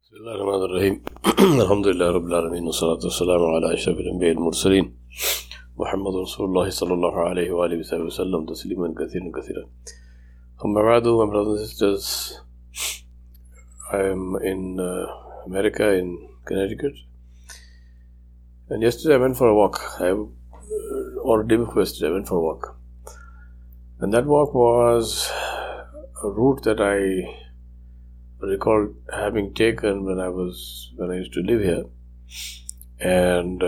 بسم الله الرحمن الرحيم الحمد لله رب العالمين والصلاة والسلام على أشرف الأنبياء المرسلين محمد رسول الله صلى الله عليه وآله وسلم تسليما كثيرا كثيرا. أما بعد, my brothers and sisters, I am in America, in Connecticut, and yesterday I went for a walk. Or day before yesterday I went for a walk, and that walk was a route that I recall having taken when I used to live here, and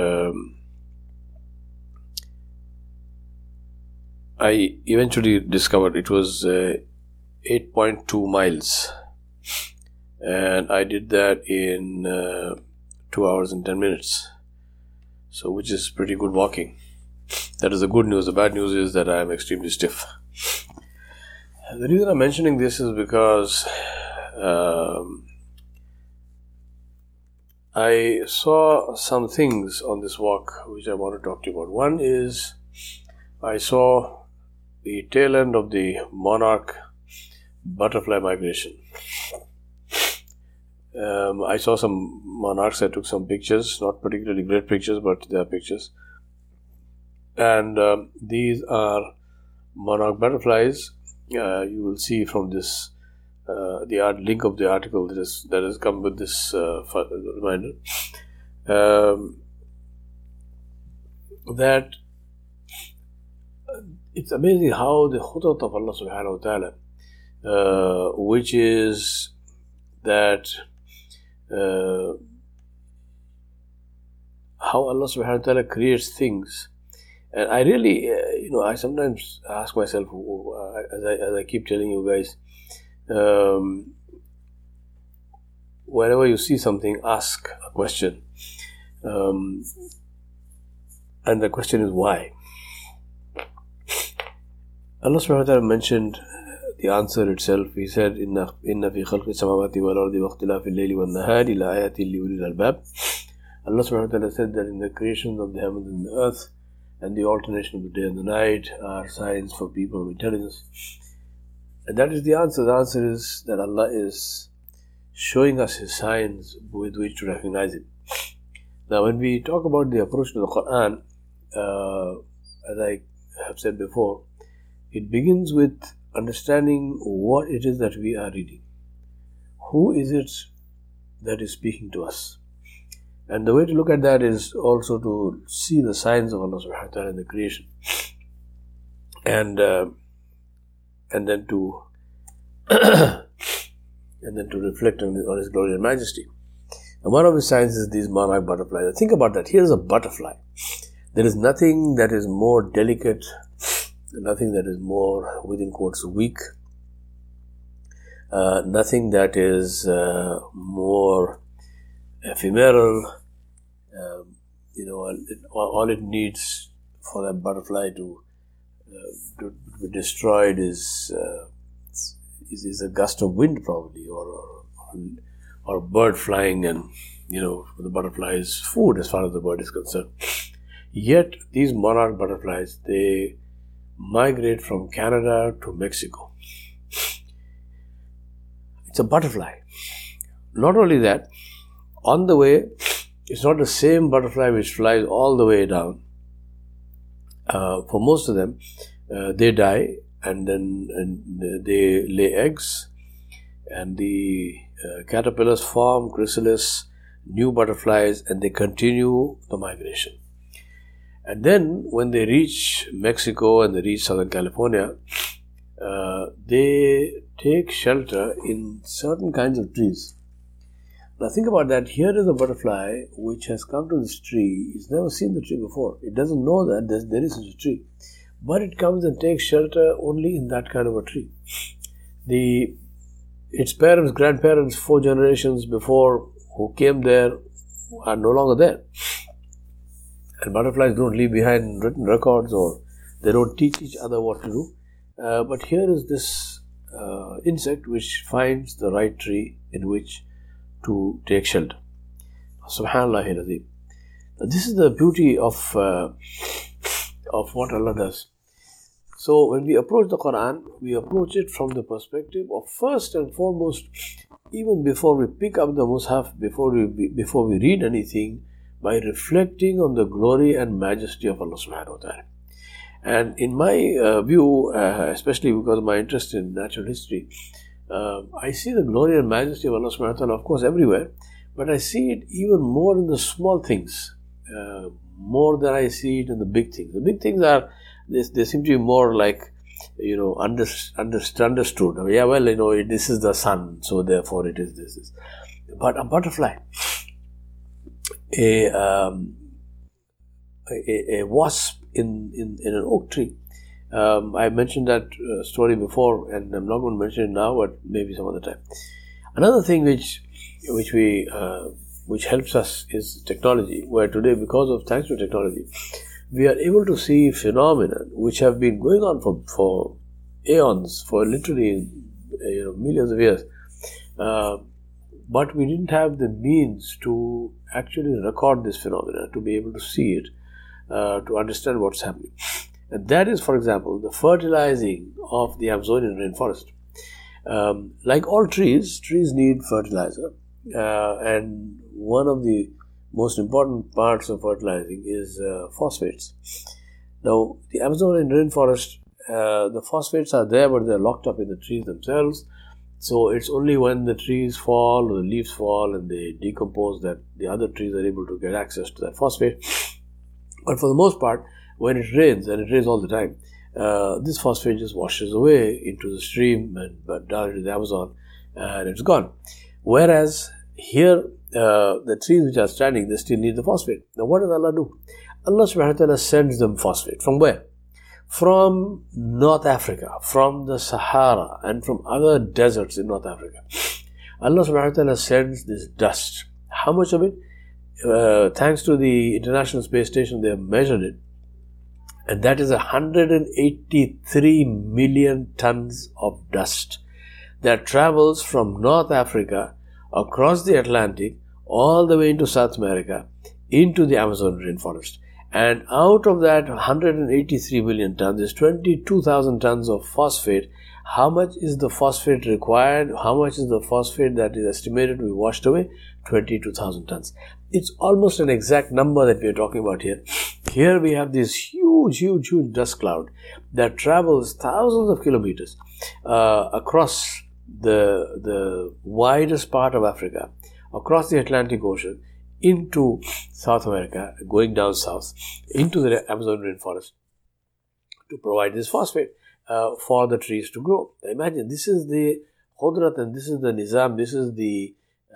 I eventually discovered it was 8.2 miles, and I did that in 2 hours and 10 minutes, so which is pretty good walking. That is the good news. The bad news is that I am extremely stiff. The reason I'm mentioning this is because I saw some things on this walk which I want to talk to you about. One is I saw the tail end of the monarch butterfly migration. I saw some monarchs. I took some pictures, not particularly great pictures, but they are pictures. And these are monarch butterflies. You will see from this the link of the article that has come with this reminder, that it's amazing how the khudrat of Allah subhanahu wa ta'ala, which is that how Allah subhanahu wa ta'ala creates things. And I really, I sometimes ask myself, as I keep telling you guys, whenever you see something, ask a question, and the question is why. Allah subhanahu wa ta'ala mentioned the answer itself. He said, Inna fi khalqi samawati wal ardi wa ikhtilafi al-layli wan nahari la ayatin li ulil albab. Allah subhanahu wa ta'ala said that in the creation of the heavens and the earth and the alternation of the day and the night are signs for people of intelligence. And that is the answer. The answer is that Allah is showing us His signs with which to recognize Him. Now, when we talk about the approach to the Quran, as I have said before, it begins with understanding what it is that we are reading. Who is it that is speaking to us? And the way to look at that is also to see the signs of Allah subhanahu wa ta'ala in the creation. And then to reflect on His glory and majesty. And one of His signs is these monarch butterflies. Think about that. Here's a butterfly. There is nothing that is more delicate, nothing that is more, within quotes, weak, nothing that is more ephemeral. All it needs for that butterfly to be destroyed is a gust of wind, probably, or a bird flying, and the butterfly is food as far as the bird is concerned. Yet these monarch butterflies, they migrate from Canada to Mexico. It's a butterfly. Not only that, on the way, it's not the same butterfly which flies all the way down. For most of them, they die, and then they lay eggs, and the caterpillars form chrysalis, new butterflies, and they continue the migration. And then when they reach Mexico and they reach Southern California, they take shelter in certain kinds of trees. Now think about that. Here is a butterfly which has come to this tree. It's never seen the tree before. It doesn't know that there is such a tree. But it comes and takes shelter only in that kind of a tree. Its parents, grandparents, 4 generations before who came there are no longer there. And butterflies don't leave behind written records, or they don't teach each other what to do. But here is this insect which finds the right tree in which to take shelter. Subhanallah al-Azim. This is the beauty of what Allah does. So when we approach the Quran, we approach it from the perspective of first and foremost, even before we pick up the Mus'haf, before we read anything, by reflecting on the glory and majesty of Allah subhanahu wa ta'ala. And in my view, especially because of my interest in natural history, I see the glory and majesty of Allah subhanahu wa ta'ala, of course, everywhere, but I see it even more in the small things, more than I see it in the big things. The big things are, they seem to be more like, understood. Yeah, well, this is the sun, so therefore it is this. But a butterfly, a wasp in an oak tree. I mentioned that story before, and I'm not going to mention it now, but maybe some other time. Another thing which helps us is technology, where today, thanks to technology, we are able to see phenomena which have been going on for aeons, for literally millions of years, but we didn't have the means to actually record this phenomena, to be able to see it, to understand what's happening. And that is, for example, the fertilizing of the Amazonian rainforest. Like all trees need fertilizer, and one of the most important parts of fertilizing is phosphates. Now, the Amazonian rainforest, the phosphates are there, but they're locked up in the trees themselves. So it's only when the trees fall, or the leaves fall, and they decompose, that the other trees are able to get access to that phosphate. But for the most part, when it rains, and it rains all the time, this phosphate just washes away into the stream and down into the Amazon, and it's gone. Whereas here, the trees which are standing, they still need the phosphate. Now, what does Allah do? Allah subhanahu wa ta'ala sends them phosphate. From where? From North Africa, from the Sahara, and from other deserts in North Africa. Allah subhanahu wa ta'ala sends this dust. How much of it? Thanks to the International Space Station, they have measured it. And that is 183 million tons of dust that travels from North Africa across the Atlantic all the way into South America, into the Amazon rainforest. And out of that 183 million tons is 22,000 tons of phosphate. How much is the phosphate required? How much is the phosphate that is estimated to be washed away? 22,000 tons. It's almost an exact number that we are talking about here. Here we have this huge dust cloud that travels thousands of kilometers across the widest part of Africa, across the Atlantic Ocean, into South America, going down south, into the Amazon rainforest, to provide this phosphate for the trees to grow. Now imagine, this is the Qudrat, and this is the Nizam, this is the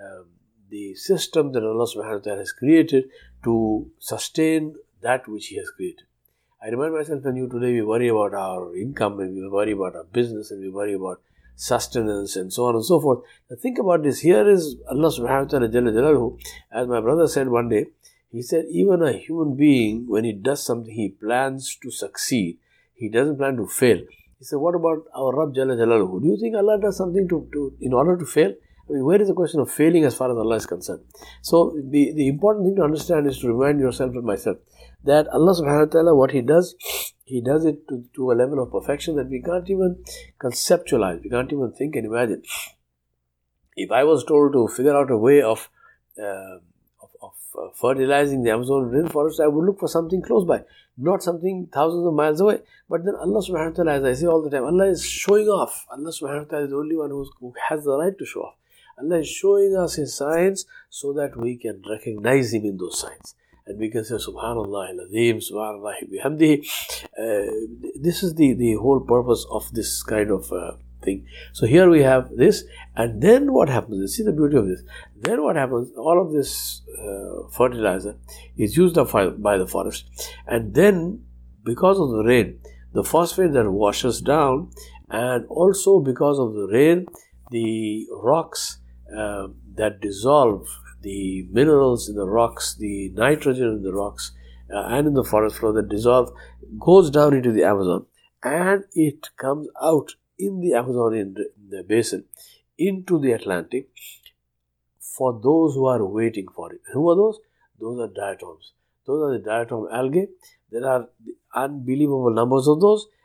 system that Allah subhanahu wa ta'ala has created to sustain that which He has created. I remind myself, when today we worry about our income, and we worry about our business, and we worry about sustenance, and so on and so forth. Now think about this. Here is Allah subhanahu wa ta'ala Jalla Jalaluhu. As my brother said one day, he said, even a human being, when he does something, he plans to succeed. He doesn't plan to fail. He said, what about our Rabb Jalla Jalaluhu? Do you think Allah does something in order to fail? I mean, where is the question of failing as far as Allah is concerned? So the important thing to understand is to remind yourself and myself that Allah subhanahu wa ta'ala, what He does it to a level of perfection that we can't even conceptualize, we can't even think and imagine. If I was told to figure out a way of fertilizing the Amazon rainforest, I would look for something close by, not something thousands of miles away. But then Allah subhanahu wa ta'ala, as I say all the time, Allah is showing off. Allah subhanahu wa ta'ala is the only one who has the right to show off. Allah is showing us His signs so that we can recognize Him in those signs. And we can say, Subhanallah al-Azim, Subhanallah bihamdihi. This is the whole purpose of this kind of thing. So here we have this, and then what happens? See the beauty of this. Then what happens? All of this fertilizer is used up by the forest, and then because of the rain, the phosphate that washes down, and also because of the rain, the rocks that dissolve, the minerals in the rocks, the nitrogen in the rocks, and in the forest floor that dissolve, goes down into the Amazon, and it comes out in the Amazonian basin into the Atlantic for those who are waiting for it. Who are those? Those are diatoms. Those are the diatom algae. There are unbelievable numbers of those,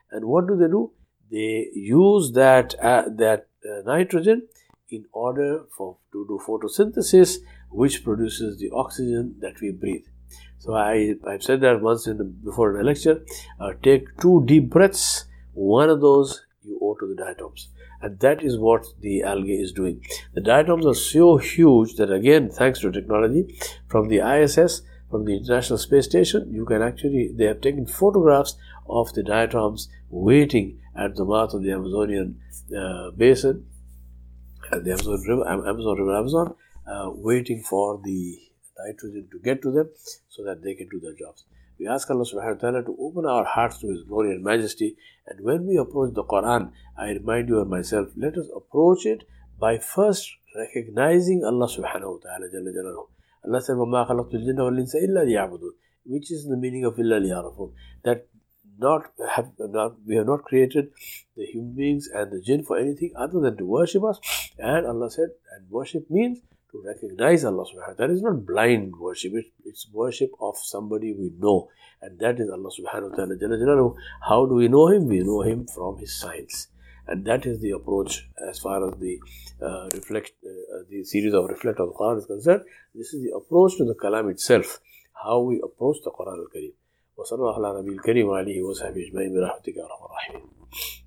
And what do? They use that nitrogen in order to do photosynthesis, which produces the oxygen that we breathe. So I've said that once before in a lecture. Take 2 deep breaths. One of those you owe to the diatoms. And that is what the algae is doing. The diatoms are so huge that, again, thanks to technology, from the ISS, from the International Space Station, they have taken photographs of the diatoms waiting at the mouth of the Amazonian basin, at the Amazon, waiting for the nitrogen to get to them so that they can do their jobs. We ask Allah subhanahu wa ta'ala to open our hearts to His glory and majesty. And when we approach the Quran, I remind you and myself, let us approach it by first recognizing Allah subhanahu wa ta'ala Jalla Jalaluhu. Allah said, وَمَا خَلَقْتُ الْجِنَّ وَالْإِنسَ إِلَّا لِيَعْبُدُونَ, which is the meaning of إِلَّا لِيَعْرَفُونَ, that we have not created the human beings and the jinn for anything other than to worship us. And Allah said, and worship means to recognize Allah subhanahu wa ta'ala. That is not blind worship, it's worship of somebody we know, and that is Allah subhanahu wa ta'ala Jalla Jalaluhu. How do we know Him? We know Him from His signs, and that is the approach as far as the the series of Reflect on the Quran is concerned. This is the approach to the Kalam itself, how we approach the Quran al-Kareem. وصلى الله على نبي الكريم وعليه وصحبه أجمعين برحمتك يا أرحم الراحمين.